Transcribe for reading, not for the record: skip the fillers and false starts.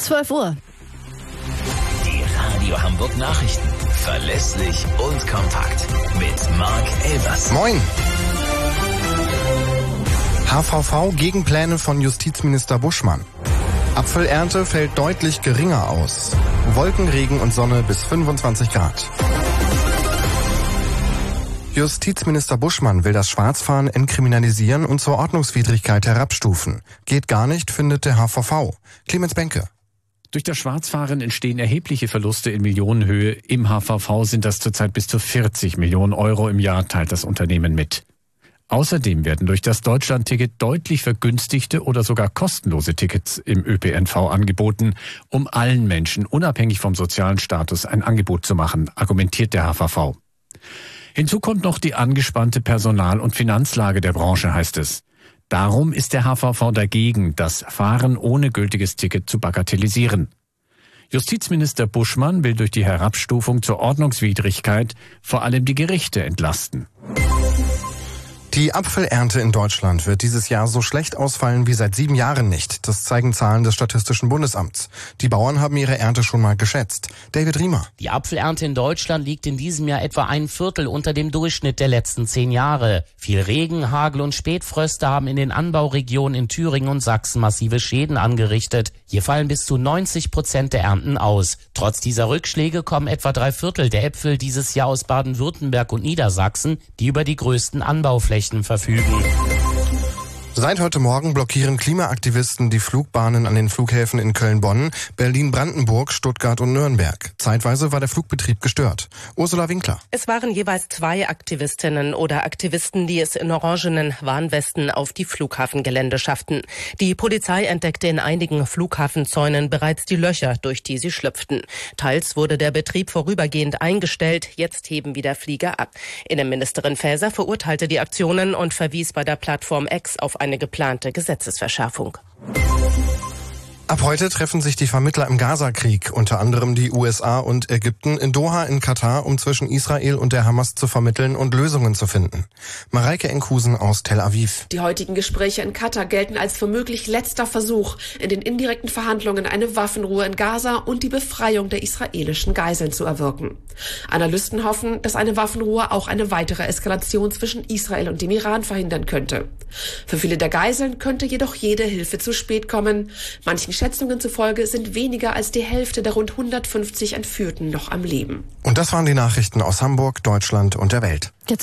12 Uhr. Die Radio Hamburg Nachrichten. Verlässlich und kompakt. Mit Marc Elvers. Moin. HVV gegen Pläne von Justizminister Buschmann. Apfelernte fällt deutlich geringer aus. Wolkenregen und Sonne bis 25 Grad. Justizminister Buschmann will das Schwarzfahren entkriminalisieren und zur Ordnungswidrigkeit herabstufen. Geht gar nicht, findet der HVV. Clemens Benke. Durch das Schwarzfahren entstehen erhebliche Verluste in Millionenhöhe. Im HVV sind das zurzeit bis zu 40 Millionen Euro im Jahr, teilt das Unternehmen mit. Außerdem werden durch das Deutschlandticket deutlich vergünstigte oder sogar kostenlose Tickets im ÖPNV angeboten, um allen Menschen unabhängig vom sozialen Status ein Angebot zu machen, argumentiert der HVV. Hinzu kommt noch die angespannte Personal- und Finanzlage der Branche, heißt es. Darum ist der HVV dagegen, das Fahren ohne gültiges Ticket zu bagatellisieren. Justizminister Buschmann will durch die Herabstufung zur Ordnungswidrigkeit vor allem die Gerichte entlasten. Die Apfelernte in Deutschland wird dieses Jahr so schlecht ausfallen wie seit 7 Jahren nicht. Das zeigen Zahlen des Statistischen Bundesamts. Die Bauern haben ihre Ernte schon mal geschätzt. David Riemer. Die Apfelernte in Deutschland liegt in diesem Jahr etwa 1/4 unter dem Durchschnitt der letzten 10 Jahre. Viel Regen, Hagel und Spätfröste haben in den Anbauregionen in Thüringen und Sachsen massive Schäden angerichtet. Hier fallen bis zu 90% der Ernten aus. Trotz dieser Rückschläge kommen etwa 3/4 der Äpfel dieses Jahr aus Baden-Württemberg und Niedersachsen, die über die größten Anbauflächen verfügen. Seit heute Morgen blockieren Klimaaktivisten die Flugbahnen an den Flughäfen in Köln-Bonn, Berlin-Brandenburg, Stuttgart und Nürnberg. Zeitweise war der Flugbetrieb gestört. Ursula Winkler. Es waren jeweils 2 Aktivistinnen oder Aktivisten, die es in orangenen Warnwesten auf die Flughafengelände schafften. Die Polizei entdeckte in einigen Flughafenzäunen bereits die Löcher, durch die sie schlüpften. Teils wurde der Betrieb vorübergehend eingestellt, jetzt heben wieder Flieger ab. Innenministerin Faeser verurteilte die Aktionen und verwies bei der Plattform X auf eine geplante Gesetzesverschärfung. Ab heute treffen sich die Vermittler im Gaza-Krieg, unter anderem die USA und Ägypten, in Doha in Katar, um zwischen Israel und der Hamas zu vermitteln und Lösungen zu finden. Mareike Enkhusen aus Tel Aviv. Die heutigen Gespräche in Katar gelten als womöglich letzter Versuch, in den indirekten Verhandlungen eine Waffenruhe in Gaza und die Befreiung der israelischen Geiseln zu erwirken. Analysten hoffen, dass eine Waffenruhe auch eine weitere Eskalation zwischen Israel und dem Iran verhindern könnte. Für viele der Geiseln könnte jedoch jede Hilfe zu spät kommen. Manchen Schätzungen zufolge sind weniger als die Hälfte der rund 150 Entführten noch am Leben. Und das waren die Nachrichten aus Hamburg, Deutschland und der Welt.